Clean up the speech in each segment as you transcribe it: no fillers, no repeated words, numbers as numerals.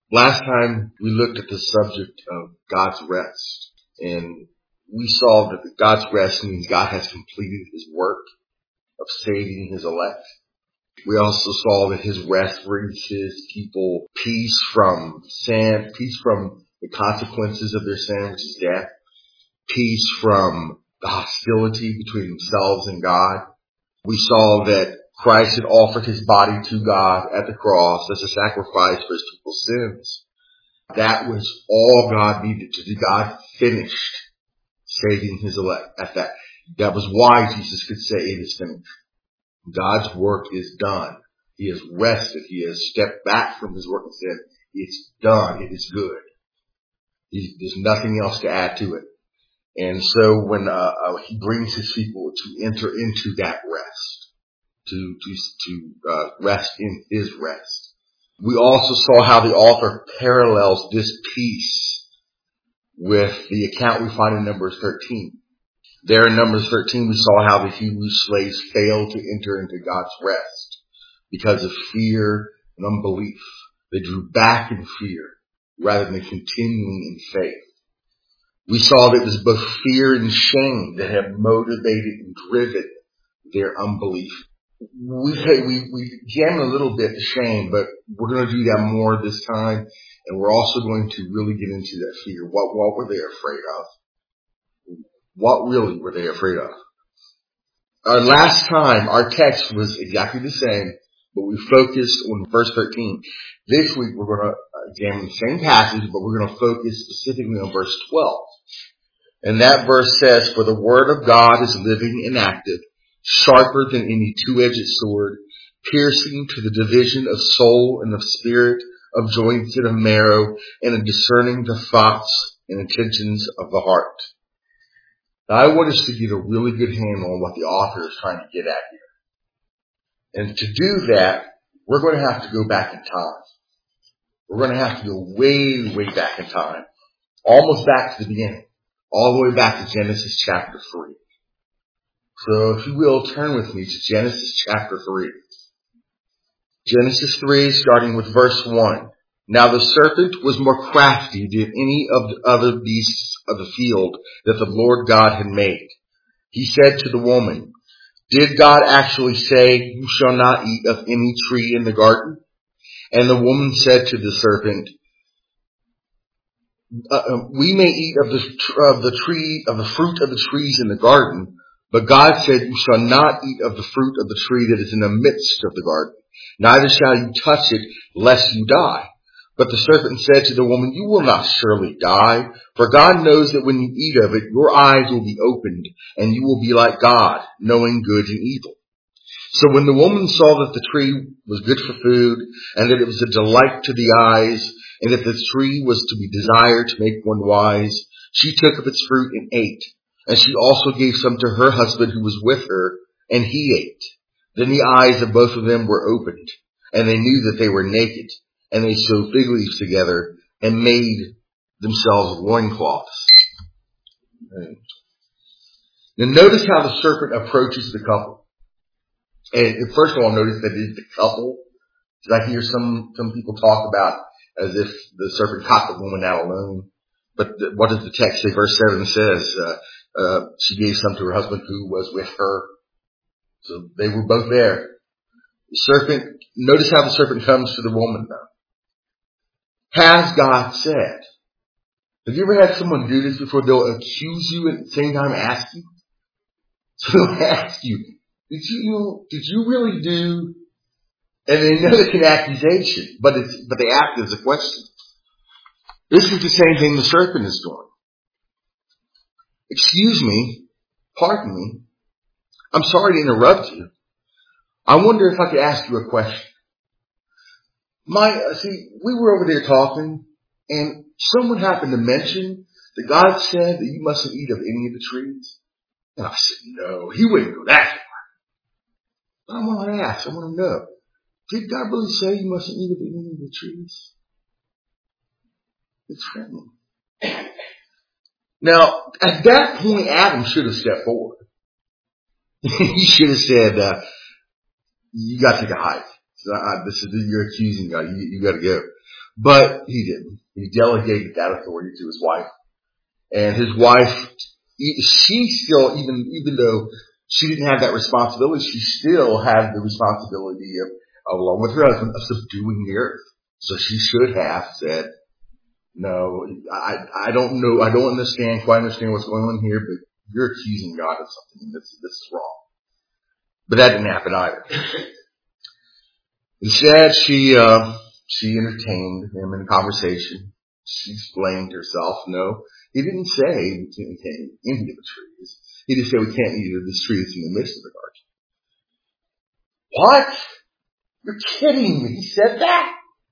Last time we looked at the subject of God's rest, and we saw that God's rest means God has completed his work of saving his elect. We also saw that his rest brings his people peace from sin, peace from the consequences of their sin, which is death, peace from the hostility between themselves and God. We saw that Christ had offered his body to God at the cross as a sacrifice for his people's sins. That was all God needed to do. God finished saving his elect at that. That was why Jesus could say it is finished. God's work is done. He has rested. He has stepped back from his work and said, it's done. It is good. There's nothing else to add to it. And so when he brings his people to enter into that rest, to rest in his rest. We also saw how the author parallels this peace with the account we find in Numbers 13. There in Numbers 13, we saw how the Hebrew slaves failed to enter into God's rest because of fear and unbelief. They drew back in fear rather than continuing in faith. We saw that it was both fear and shame that had motivated and driven their unbelief. We examined a little bit the shame, but we're going to do that more this time. And we're also going to really get into that fear. What were they afraid of? What really were they afraid of? Last time, our text was exactly the same, but we focused on verse 13. This week, we're going to examine the same passage, but we're going to focus specifically on verse 12. And that verse says, "For the word of God is living and active, sharper than any two-edged sword, piercing to the division of soul and of spirit, of joints and of marrow, and of discerning the thoughts and intentions of the heart." Now, I want us to get a really good handle on what the author is trying to get at here. And to do that, we're going to have to go back in time. We're going to have to go way, way back in time. Almost back to the beginning. All the way back to Genesis chapter 3. So if you will, turn with me to Genesis chapter 3. Genesis 3, starting with verse 1. "Now the serpent was more crafty than any of the other beasts of the field that the Lord God had made. He said to the woman, 'Did God actually say, you shall not eat of any tree in the garden?' And the woman said to the serpent, 'We may eat of the fruit of the trees in the garden, but God said, you shall not eat of the fruit of the tree that is in the midst of the garden. Neither shall you touch it, lest you die.' But the serpent said to the woman, 'You will not surely die, for God knows that when you eat of it, your eyes will be opened, and you will be like God, knowing good and evil.' So when the woman saw that the tree was good for food, and that it was a delight to the eyes, and that the tree was to be desired to make one wise, she took of its fruit and ate. And she also gave some to her husband who was with her, and he ate. Then the eyes of both of them were opened, and they knew that they were naked. And they sewed fig leaves together and made themselves loincloths." Now notice how the serpent approaches the couple. And first of all, notice that it is the couple. Because I hear some people talk about as if the serpent caught the woman out alone. But what does the text say? Verse 7 says, she gave some to her husband who was with her. So they were both there. The serpent, notice how the serpent comes to the woman though. Has God said? Have you ever had someone do this before? They'll accuse you and at the same time ask you. So they'll ask you, did you really do? And they know it's an accusation, but they act as a question. This is the same thing the serpent is doing. Excuse me, pardon me. I'm sorry to interrupt you. I wonder if I could ask you a question. We were over there talking, and someone happened to mention that God said that you mustn't eat of any of the trees. And I said, no, he wouldn't go that far. But I want to ask, I want to know, did God really say you mustn't eat of any of the trees? It's threatening. Now, at that point, Adam should have stepped forward. He should have said, you got to take a hike. You're accusing God. You got to go. But he didn't. He delegated that authority to his wife. And his wife, she still, even though she didn't have that responsibility, she still had the responsibility of, along with her husband, of subduing the earth. So she should have said, no, I don't know, I don't quite understand what's going on here, but you're accusing God of something. This is wrong. But that didn't happen either. Instead, she entertained him in conversation. She explained herself. No, he didn't say we can't eat any of the trees. He just said we can't eat of this tree that's in the midst of the garden. What? You're kidding me. He said that?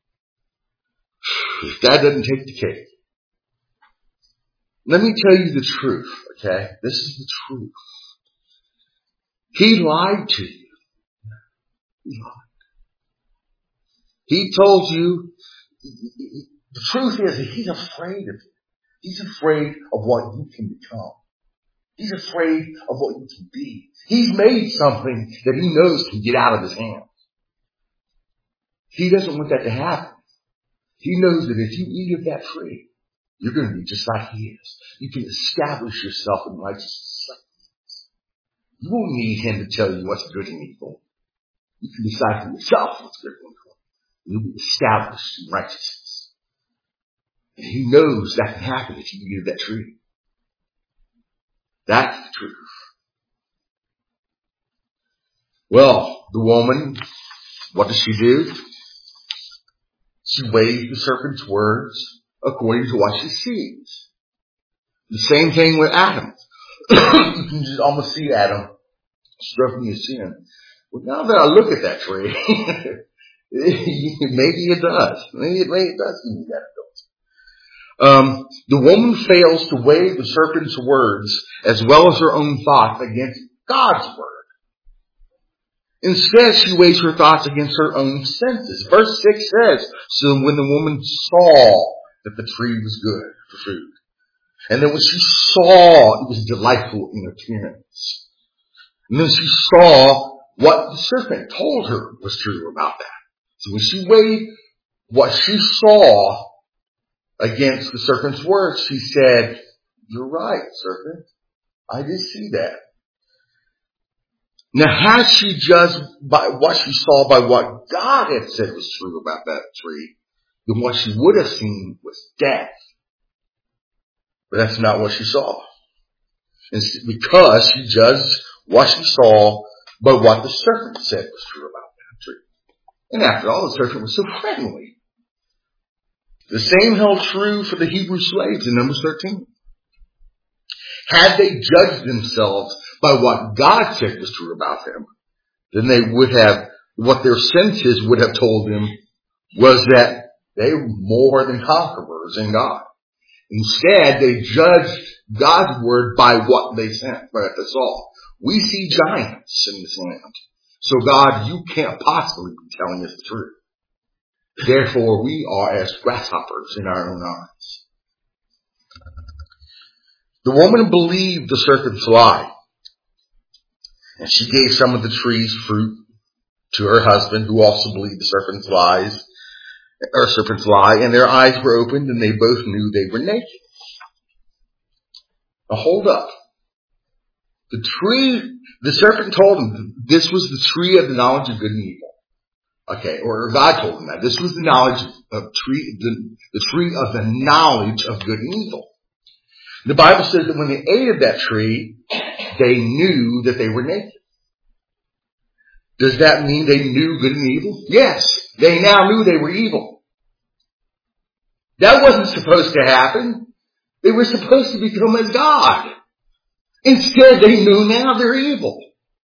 If that doesn't take the cake. Let me tell you the truth, okay? This is the truth. He lied to you. He lied. He told you, the truth is that he's afraid of you. He's afraid of what you can become. He's afraid of what you can be. He's made something that he knows can get out of his hands. He doesn't want that to happen. He knows that if you eat of that tree, you're going to be just like he is. You can establish yourself in righteousness like he is. You won't need him to tell you what's good and evil. You can decide for yourself what's good and evil. You'll be established in righteousness. And he knows that can happen if you eat of that tree. That's the truth. Well, the woman, what does she do? She weighs the serpent's words according to what she sees. The same thing with Adam. You can just almost see Adam stroking his chin. Well, now that I look at that tree, maybe it does. Maybe it does give me that ability. The woman fails to weigh the serpent's words as well as her own thoughts against God's word. Instead, she weighs her thoughts against her own senses. Verse 6 says, so when the woman saw that the tree was good for food, and then when she saw it was delightful in appearance, and then she saw what the serpent told her was true about that. So when she weighed what she saw against the serpent's words, she said, you're right, serpent. I did see that. Now, had she judged by what she saw by what God had said was true about that tree, then what she would have seen was death. But that's not what she saw. Because she judged what she saw by what the serpent said was true about that tree. And after all, the serpent was so friendly. The same held true for the Hebrew slaves in Numbers 13. Had they judged themselves by what God said was true about them, then they would have, what their senses would have told them was that they were more than conquerors in God. Instead, they judged God's word by what they saw. We see giants in this land. So God, you can't possibly be telling us the truth. Therefore, we are as grasshoppers in our own eyes. The woman believed the serpent's lie, and she gave some of the tree's fruit to her husband, who also believed the serpent's lie, and their eyes were opened, and they both knew they were naked. Now hold up. The serpent told them this was the tree of the knowledge of good and evil. Okay, or God told them that. This was the tree of the knowledge of good and evil. The Bible says that when they ate of that tree, they knew that they were naked. Does that mean they knew good and evil? Yes, they now knew they were evil. That wasn't supposed to happen. They were supposed to become as God. Instead, they knew now they're evil.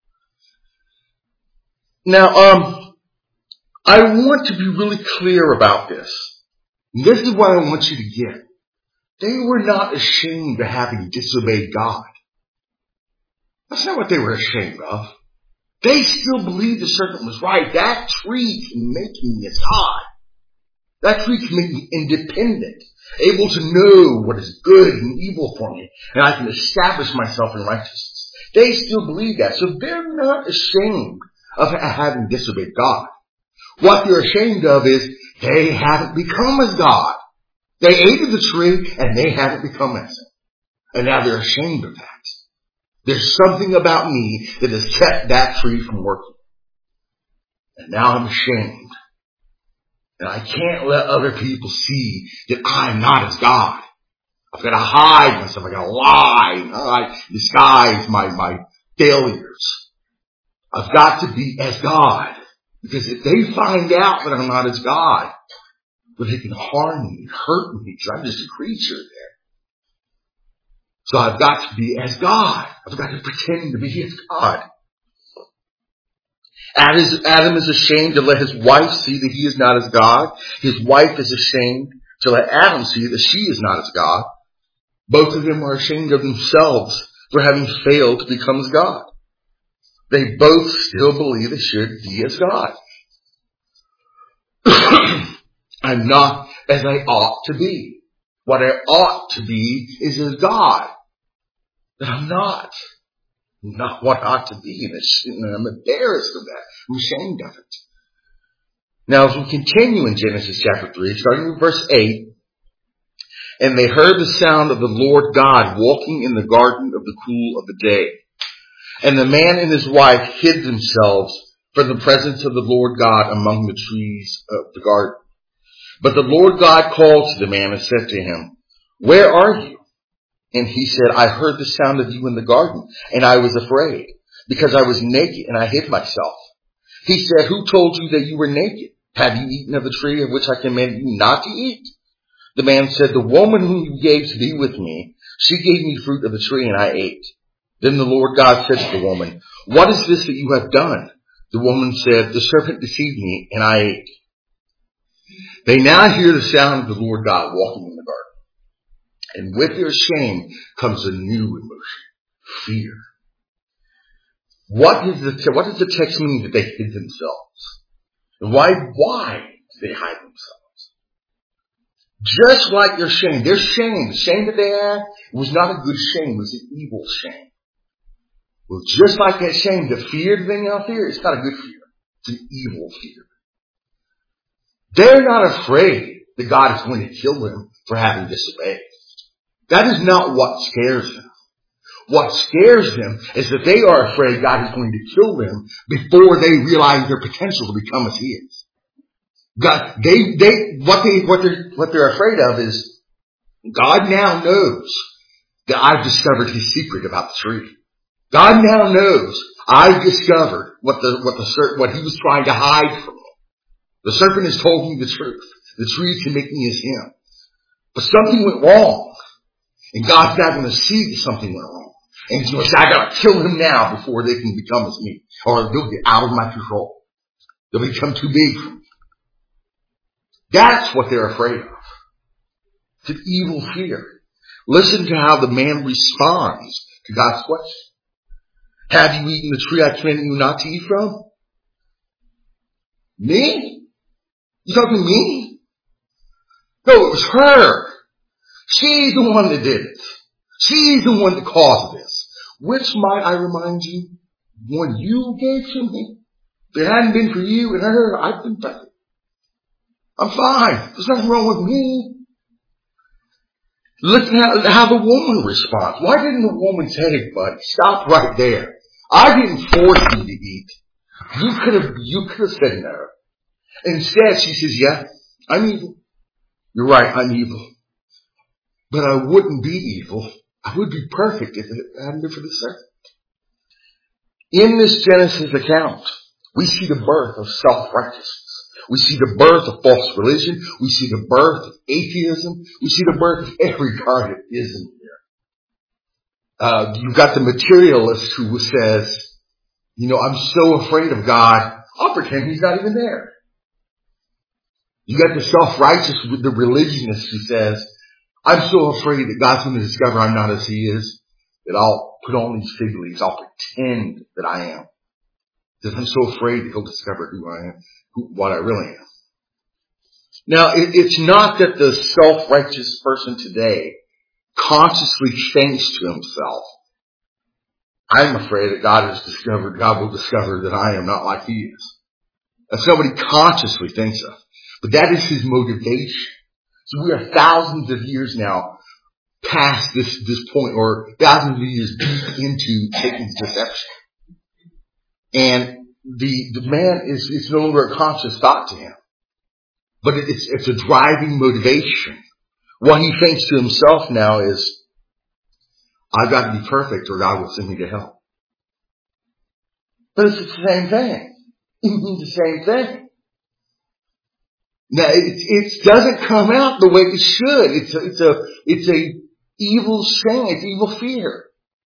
Now, I want to be really clear about this. This is what I want you to get. They were not ashamed of having disobeyed God. That's not what they were ashamed of. They still believed the serpent was right. That tree can make me as God. That tree can make me independent, able to know what is good and evil for me, and I can establish myself in righteousness. They still believe that. So they're not ashamed of having disobeyed God. What they're ashamed of is They haven't become as God. They ate of the tree and they haven't become as Him. And now they're ashamed of that. There's something about me that has kept that tree from working. And now I'm ashamed. And I can't let other people see that I'm not as God. I've got to hide myself. I've got to lie. I disguise my failures. I've got to be as God. Because if they find out that I'm not as God, well, they can harm me and hurt me because I'm just a creature there. So I've got to be as God. I've got to pretend to be as God. Adam is ashamed to let his wife see that he is not as God. His wife is ashamed to let Adam see that she is not as God. Both of them are ashamed of themselves for having failed to become as God. They both still believe they should be as God. I'm not as I ought to be. What I ought to be is as God. But I'm not. I'm not what I ought to be. And I'm embarrassed of that. I'm ashamed of it. Now, as we continue in Genesis chapter 3, starting with verse 8, and they heard the sound of the Lord God walking in the garden of the cool of the day. And the man and his wife hid themselves from the presence of the Lord God among the trees of the garden. But the Lord God called to the man and said to him, "Where are you?" And he said, "I heard the sound of you in the garden, and I was afraid, because I was naked and I hid myself." He said, "Who told you that you were naked? Have you eaten of the tree of which I commanded you not to eat?" The man said, "The woman whom you gave to be with me, she gave me fruit of the tree and I ate." Then the Lord God said to the woman, "What is this that you have done?" The woman said, "The serpent deceived me and I ate." They now hear the sound of the Lord God walking in the garden. And with their shame comes a new emotion, fear. What does the text mean that they hid themselves? And why did they hide themselves? Just like their shame. Their shame, the shame that they had, was not a good shame, it was an evil shame. Well, just like that shame, the fear that they now fear, it's not a good fear. It's an evil fear. They're not afraid that God is going to kill them for having disobeyed. That is not what scares them. What scares them is that they are afraid God is going to kill them before they realize their potential to become as He is. God, what they're afraid of is God now knows that I've discovered His secret about the tree. God now knows I've discovered what He was trying to hide from me. The serpent has told me the truth. The tree can make me as Him. But something went wrong. And God's not going to see that something went wrong. And He's going to say, I got to kill him now before they can become as me. Or they'll get out of my control. They'll become too big for me. That's what they're afraid of. It's an evil fear. Listen to how the man responds to God's question. Have you eaten the tree I commanded you not to eat from? Me? You talking to me? No, it was her. She's the one that did it. She's the one that caused this. Which might I remind you, one you gave to me. If it hadn't been for you and her, I'd been fine. I'm fine. There's nothing wrong with me. Listen how the woman responds. Why didn't the woman say, "Hey, buddy, stop right there. I didn't force you to eat. You could have said no." Instead, she says, "Yeah, I'm evil. You're right, I'm evil. But I wouldn't be evil. I would be perfect if it hadn't been for the serpent." In this Genesis account, we see the birth of self-righteousness. We see the birth of false religion. We see the birth of atheism. We see the birth of every kind of ism here. You've got the materialist who says, I'm so afraid of God, I'll pretend He's not even there. You got the self-righteous, the religionist who says, I'm so afraid that God's going to discover I'm not as He is, that I'll put on these fig leaves. I'll pretend that I am. Because I'm so afraid that He'll discover who I am, what I really am. Now, it's not that the self-righteous person today consciously thinks to himself, I'm afraid that God will discover that I am not like He is. That's nobody consciously thinks of. But that is his motivation. So we are thousands of years now past this point, or thousands of years deep into Satan's deception. And the man it's no longer a conscious thought to him. But it's a driving motivation. What he thinks to himself now is, I've got to be perfect or God will send me to hell. But it's the same thing. It means the same thing. Now, it doesn't come out the way it should. It's a evil shame. It's evil fear.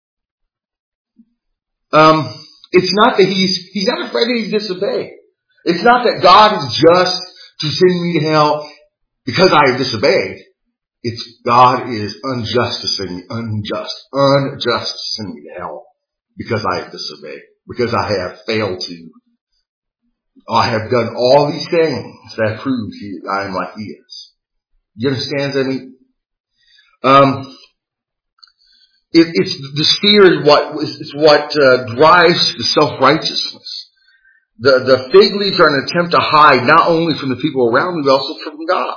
It's not that he's not afraid that he's disobeyed. It's not that God is just to send me to hell because I have disobeyed. It's God is unjust to send me, unjust to send me to hell because I have disobeyed, because I have failed to. I have done all these things that prove I am like he is. You understand? I mean, it's this fear is what drives the self-righteousness. The fig leaves are an attempt to hide not only from the people around me, but also from God.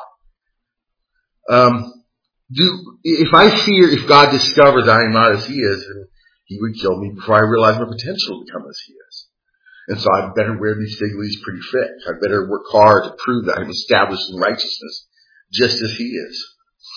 If God discovers I am not as he is, then he would kill me before I realize my potential to become as he is. And so I better wear these fig leaves pretty thick. I better work hard to prove that I'm established in righteousness, just as he is.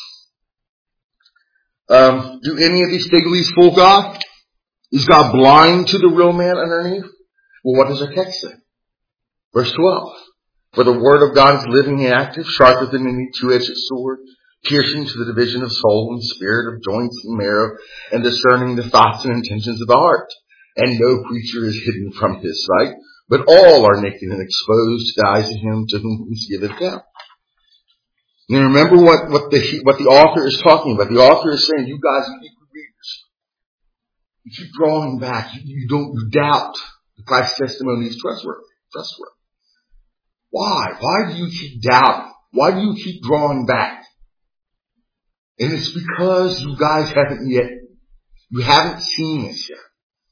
Do any of these fig leaves fool God? Is God blind to the real man underneath? Well, what does our text say? Verse 12. For the word of God is living and active, sharper than any two-edged sword, piercing to the division of soul and spirit, of joints and marrow, and discerning the thoughts and intentions of the heart. And no creature is hidden from his sight, but all are naked and exposed to the eyes of him to whom he giveth them. Now remember what the author is talking about. The author is saying, you guys, you readers, you keep drawing back. You doubt the Christ's testimony is trustworthy. Why? Why do you keep doubting? Why do you keep drawing back? And it's because you guys you haven't seen this yet.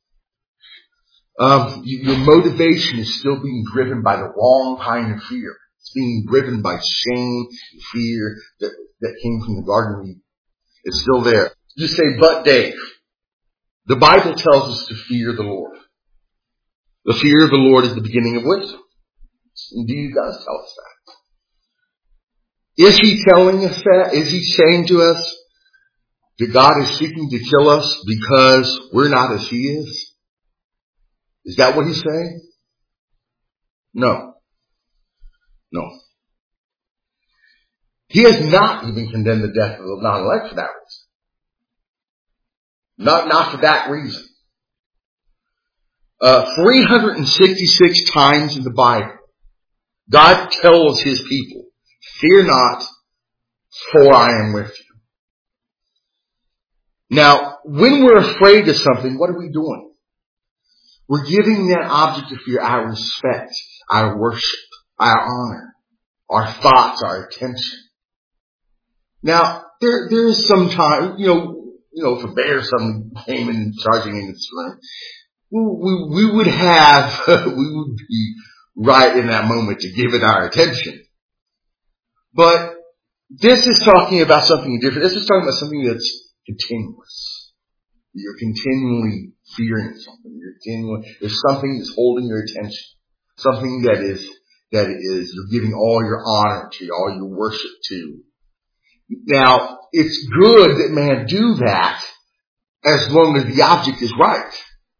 Your motivation is still being driven by the wrong kind of fear. It's being driven by shame and fear that came from the Garden of Eden. It's still there. You say, but Dave, the Bible tells us to fear the Lord. The fear of the Lord is the beginning of wisdom. Indeed, it does tell us that. Is he telling us that? Is he saying to us that God is seeking to kill us because we're not as he is? Is that what he's saying? No. He has not even condemned the death of the non-elect for that reason. Not for that reason. 366 times in the Bible, God tells his people, fear not, for I am with you. Now, when we're afraid of something, what are we doing? We're giving that object of fear our respect, our worship, our honor, our thoughts, our attention. Now, there is some time, if a bear suddenly came in charging in its room, we would be right in that moment to give it our attention. But this is talking about something different. This is talking about something that's continuous. You're continually fearing something. There's something that's holding your attention. Something that is you're giving all your honor to, all your worship to. Now, it's good that man do that as long as the object is right.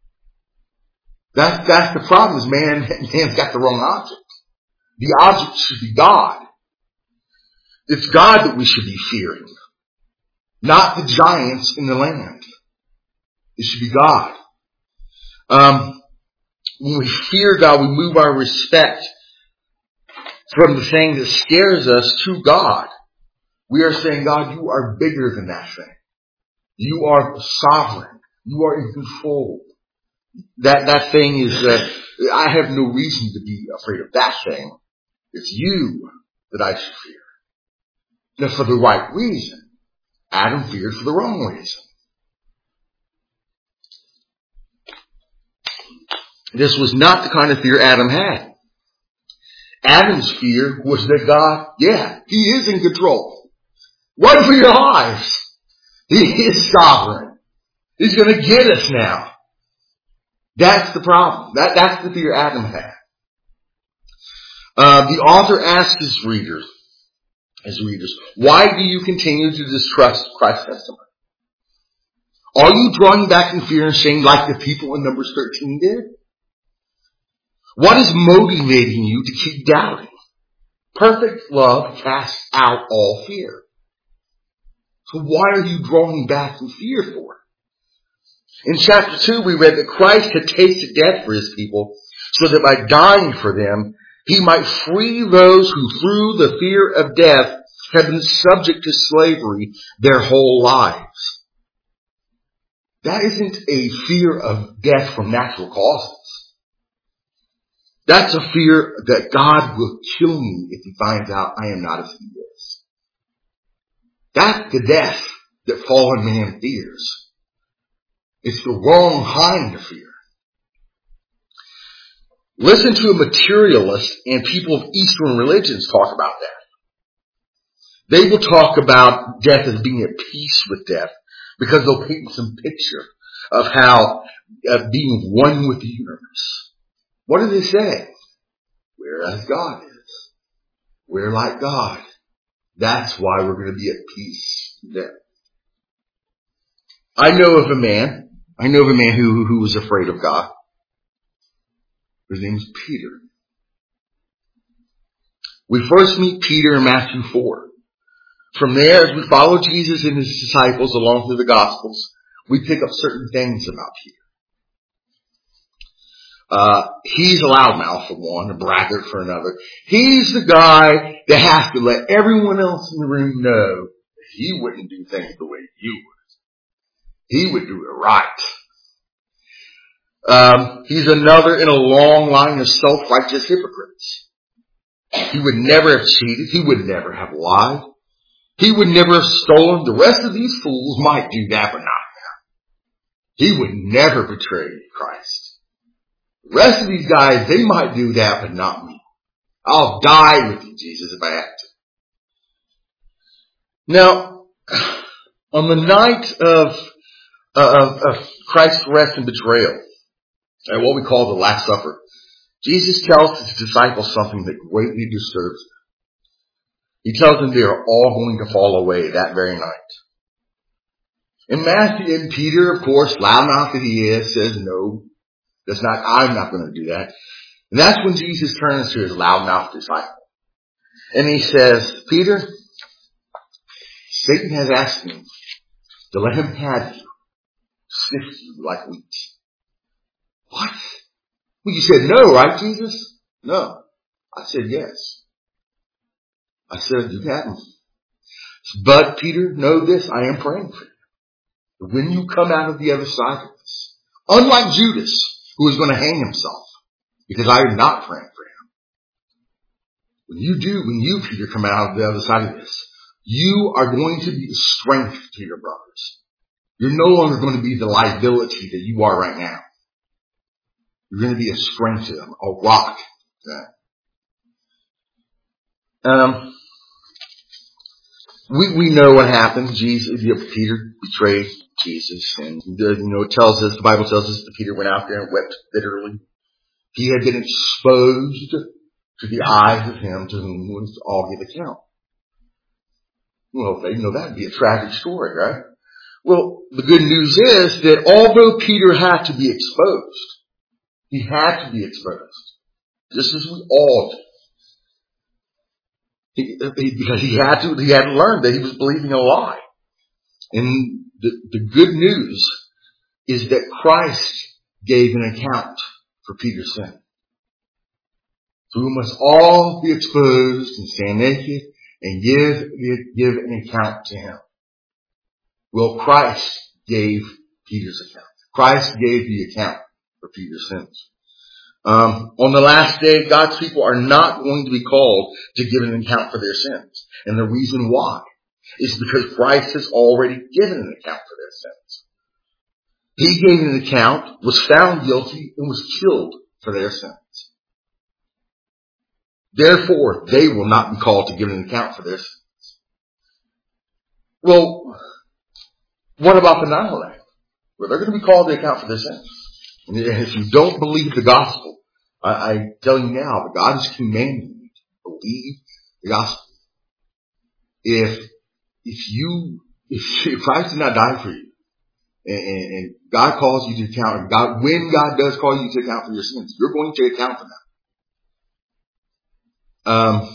That's the problem, is man's got the wrong object. The object should be God. It's God that we should be fearing, not the giants in the land. It should be God. When we fear God, we move our respect from the thing that scares us to God. We are saying, God, you are bigger than that thing. You are sovereign. You are in control. That thing is, I have no reason to be afraid of that thing. It's you that I should fear. Now, for the right reason. Adam feared for the wrong reason. This was not the kind of fear Adam had. Adam's fear was that God, He is in control. Run for your lives. He is sovereign. He's going to get us now. That's the problem. That's the fear Adam had. The author asks his readers, why do you continue to distrust Christ's testimony? Are you drawing back in fear and shame like the people in Numbers 13 did? What is motivating you to keep doubting? Perfect love casts out all fear. So why are you drawing back in fear for? In chapter 2, we read that Christ had tasted death for his people so that by dying for them, he might free those who through the fear of death have been subject to slavery their whole lives. That isn't a fear of death from natural causes. That's a fear that God will kill me if he finds out I am not as he is. That's the death that fallen man fears. It's the wrong kind of fear. Listen to a materialist and people of Eastern religions talk about that. They will talk about death as being at peace with death because they'll paint some picture of how being one with the universe. What do they say? We're as God is. We're like God. That's why we're going to be at peace with death. I know of a man who was afraid of God. His name is Peter. We first meet Peter in Matthew 4. From there, as we follow Jesus and his disciples along through the Gospels, we pick up certain things about Peter. He's a loudmouth for one, a braggart for another. He's the guy that has to let everyone else in the room know that he wouldn't do things the way you would. He would do it right. He's another in a long line of self-righteous hypocrites. He would never have cheated. He would never have lied. He would never have stolen. The rest of these fools might do that, but not him. He would never betray Christ. The rest of these guys, they might do that, but not me. I'll die with you, Jesus, if I have to. Now, on the night of Christ's arrest and betrayal, at what we call the Last Supper, Jesus tells his disciples something that greatly disturbs them. He tells them they are all going to fall away that very night. And Matthew and Peter, of course, loudmouth that he is, says, no, I'm not going to do that. And that's when Jesus turns to his loudmouth disciple. And he says, Peter, Satan has asked me to let him have you, sift you like wheat. What? Well, you said no, right, Jesus? No. I said yes. I said, you haven't. But Peter, know this, I am praying for you. When you come out of the other side of this, unlike Judas, who is going to hang himself, because I am not praying for him. When you, Peter, come out of the other side of this, you are going to be a strength to your brothers. You're no longer going to be the liability that you are right now. You're going to be a strength to them, a rock to them. We know what happened. Peter betrayed Jesus, and the Bible tells us that Peter went out there and wept bitterly. He had been exposed to the eyes of him to whom we must all give account. Well, that'd be a tragic story, right? Well, the good news is that although Peter had to be exposed, he had to be exposed, just as we all do. Because he had to learn that he was believing a lie. And the good news is that Christ gave an account for Peter's sin. So we must all be exposed and stand naked and give an account to him. Well, Christ gave Peter's account. Christ gave the account for Peter's sins. On the last day, God's people are not going to be called to give an account for their sins. And the reason why is because Christ has already given an account for their sins. He gave an account, was found guilty, and was killed for their sins. Therefore, they will not be called to give an account for their sins. Well, what about the non-elect? Well, they're going to be called to account for their sins. And if you don't believe the gospel, I tell you now, that God is commanding you to believe the gospel. If Christ did not die for you, and God calls you to account, and when God does call you to account for your sins, you're going to account for them.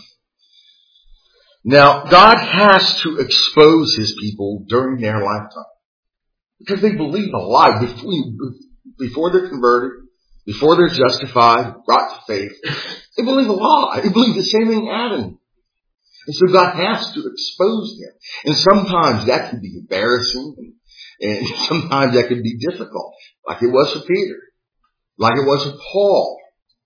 Now, God has to expose his people during their lifetime, because they believe a lie before they're converted, before they're justified, brought to faith. They believe a lie. They believe the same thing Adam. And so God has to expose them. And sometimes that can be embarrassing, and sometimes that can be difficult, like it was for Peter, like it was for Paul.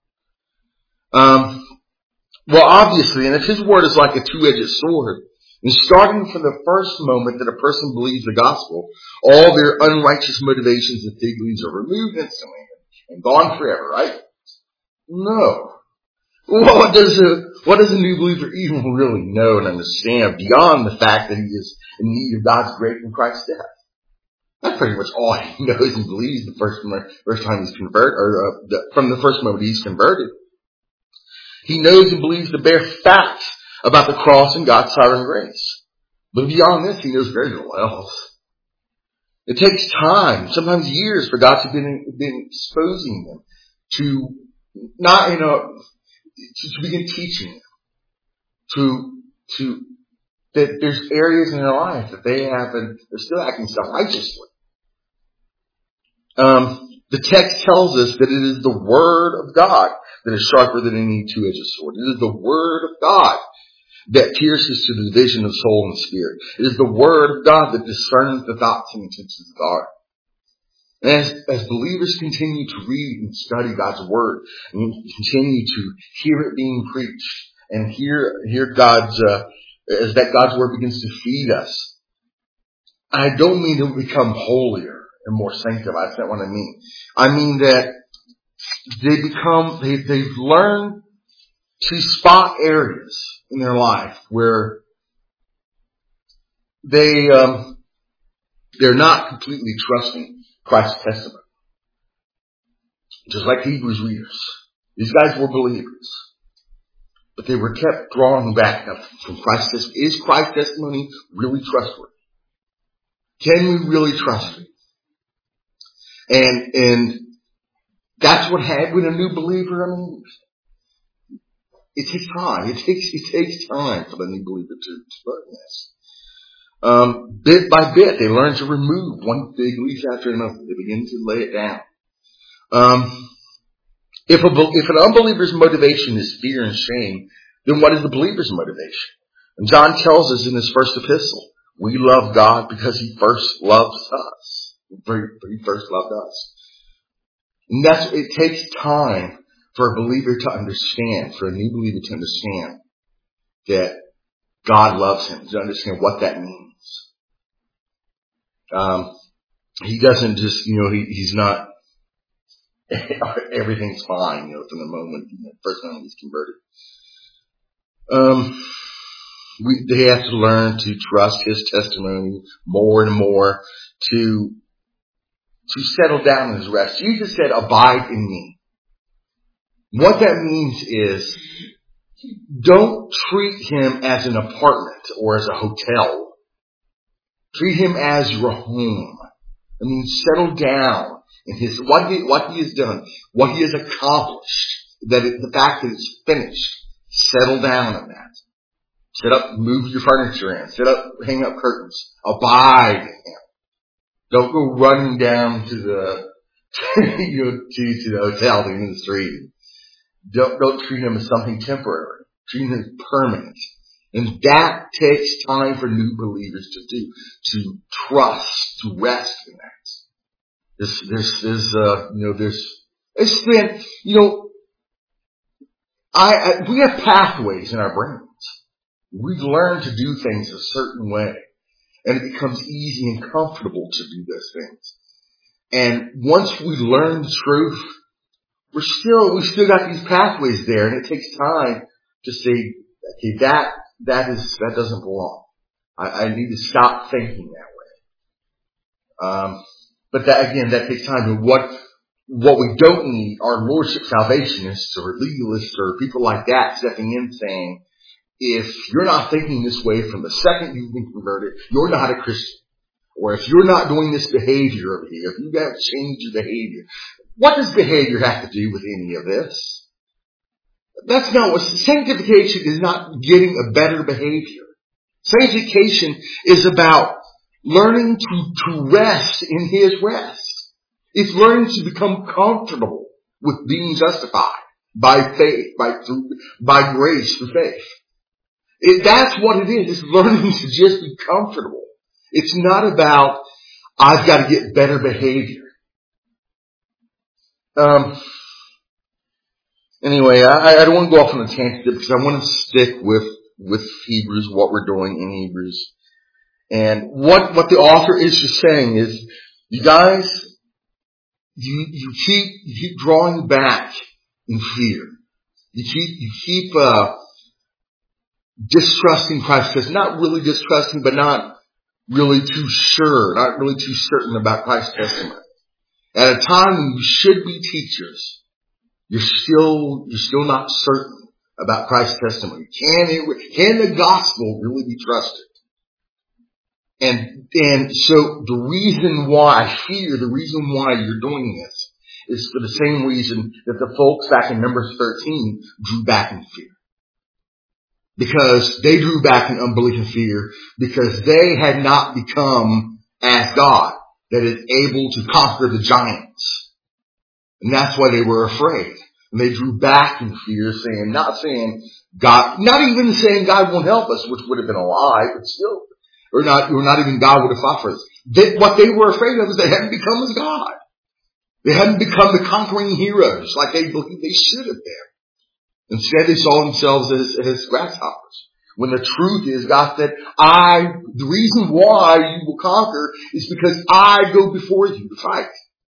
Well, obviously, and if his word is like a two-edged sword, and starting from the first moment that a person believes the gospel, all their unrighteous motivations and fig leaves are removed instantly and gone forever, right? No. Well, what does a new believer even really know and understand beyond the fact that he is in need of God's grace in Christ's death? That's pretty much all he knows and believes the first time he's converted, or from the first moment he's converted. He knows and believes the bare facts about the cross and God's sovereign grace. But beyond this, he knows very little else. It takes time, sometimes years, for God to be exposing them to, not in a, to begin teaching them to that there's areas in their life that they're still acting self-righteously. The text tells us that it is the Word of God that is sharper than any two-edged sword. It is the Word of God that pierces to the division of soul and spirit. It is the Word of God that discerns the thoughts and intentions of God. And as believers continue to read and study God's Word, and continue to hear it being preached, and hear God's, as that God's Word begins to feed us, I don't mean to become holier and more sanctified. That's not what I mean. I mean that they've learned to spot areas in their life where they're not completely trusting Christ's testimony. Just like Hebrews readers. These guys were believers, but they were kept drawing back from Christ's testimony. Is Christ's testimony really trustworthy? Can we really trust it? And that's what happened with a new believer. I mean, it takes time. It takes time for the new believer to learn this. Bit by bit, they learn to remove one fig leaf after another. They begin to lay it down. If an unbeliever's motivation is fear and shame, then what is the believer's motivation? And John tells us in his first epistle, we love God because he first loves us. He first loved us. And it takes time for a believer to understand, for a new believer to understand that God loves him, to understand what that means. He doesn't just, he's not, everything's fine, from the moment, first time he's converted. They have to learn to trust his testimony more and more, to settle down in his rest. Jesus said, abide in me. What that means is, don't treat him as an apartment or as a hotel. Treat him as your home. I mean, settle down in what he has done, what he has accomplished, the fact that it's finished. Settle down in that. Set up, move your furniture in. Hang up curtains. Abide in him. Don't go running down to the, to the hotel in the street. Don't treat him as something temporary. Treat him as permanent. And that takes time for new believers to do. To trust, to rest in that. We have pathways in our brains. We learn to do things a certain way. And it becomes easy and comfortable to do those things. And once we learn the truth, we still got these pathways there, and it takes time to say, okay, that doesn't belong. I need to stop thinking that way. But that takes time. And what we don't need are lordship salvationists or legalists or people like that stepping in saying, if you're not thinking this way from the second you've been converted, you're not a Christian. Or if you're not doing this behavior over here, if you haven't changed your behavior, what does behavior have to do with any of this? That's not what sanctification is. Not getting a better behavior. Sanctification is about learning to rest in His rest. It's learning to become comfortable with being justified by faith, by grace through faith. That's what it is. It's learning to just be comfortable. It's not about, I've got to get better behavior. Anyway, I don't want to go off on a tangent because I want to stick with Hebrews, what we're doing in Hebrews. And what the author is just saying is, you guys, you keep drawing back in fear. You keep distrusting Christ, because not really distrusting, but not really too sure, not really too certain about Christ's testimony. At a time when you should be teachers, you're still not certain about Christ's testimony. Can the gospel really be trusted? And so the reason why I fear, the reason why you're doing this is for the same reason that the folks back in Numbers 13 drew back in fear. Because they drew back in unbelief and fear because they had not become as God, that is able to conquer the giants. And that's why they were afraid. And they drew back in fear, not saying God, not even saying God won't help us, which would have been a lie, but still, or not even God would have fought for us. What they were afraid of is they hadn't become as God. They hadn't become the conquering heroes like they believed they should have been. Instead, they saw themselves as grasshoppers. When the truth is, God said, the reason why you will conquer is because I go before you to fight.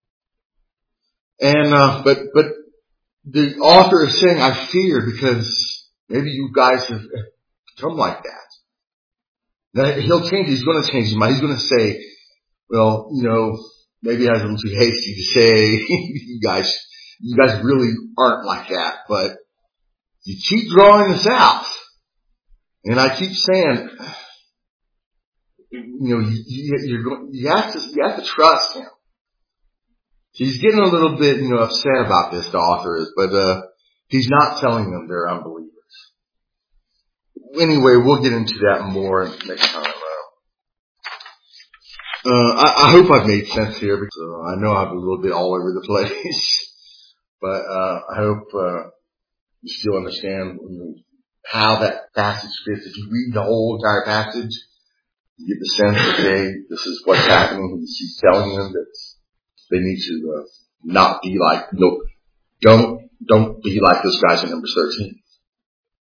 And, but the author is saying, I fear because maybe you guys have become like that. Now, he'll change, he's going to change his mind. He's going to say, well, maybe I was a little too hasty to say, you guys really aren't like that, but you keep drawing us out. And I keep saying, you have to trust Him. He's getting a little bit, upset about this, the author is, but, he's not telling them they're unbelievers. Anyway, we'll get into that more next time. I hope I've made sense here because I know I'm a little bit all over the place, but, I hope, you still understand how that passage fits. If you read the whole entire passage, you get the sense that this is what's happening. He's telling them that they need to not be like, don't be like those guys in Numbers 13.